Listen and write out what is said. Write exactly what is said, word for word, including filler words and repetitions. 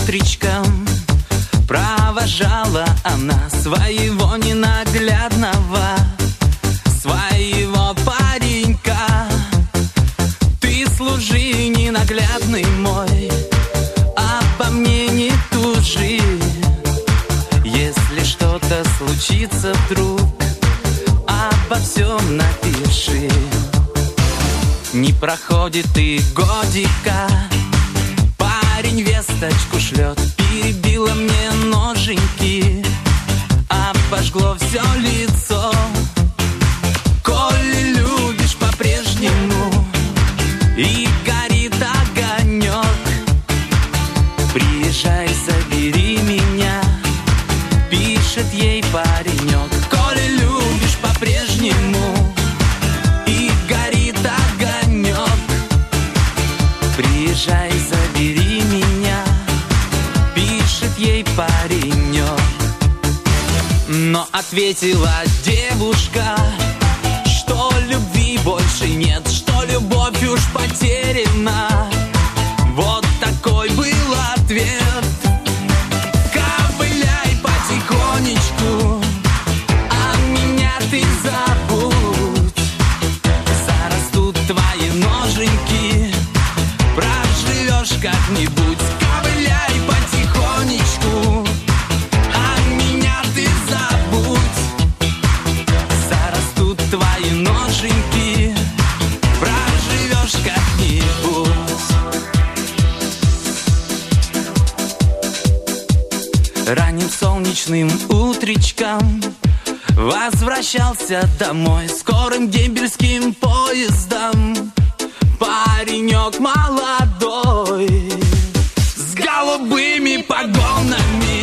утречком провожала она своего ненаглядного, своего паренька. Ты служи, ненаглядный мой, обо мне не тужи. Если что-то случится вдруг, обо всем напиши. Не проходит и годика, парень весточку шлет. Перебило мне ноженьки, обожгло все лицо. Коли любишь по-прежнему и горит огонек, приезжай, забери меня, пишет ей паренек. Коли любишь по-прежнему и горит огонек, приезжай, забери меня, пишет ей паренек. Но ответила девушка, что любви больше нет, что любовь уж потеряна. Вот такой был ответ. Ковыляй потихонечку, а меня ты забудь. Зарастут твои ноженьки, проживешь как-нибудь. Ковыляй потихонечку, а меня ты забудь. Зарастут твои ноженьки, проживешь как-нибудь. Ранним солнечным утречком возвращался домой скорым дембельским поездом паренек молодой, с голубыми погонами.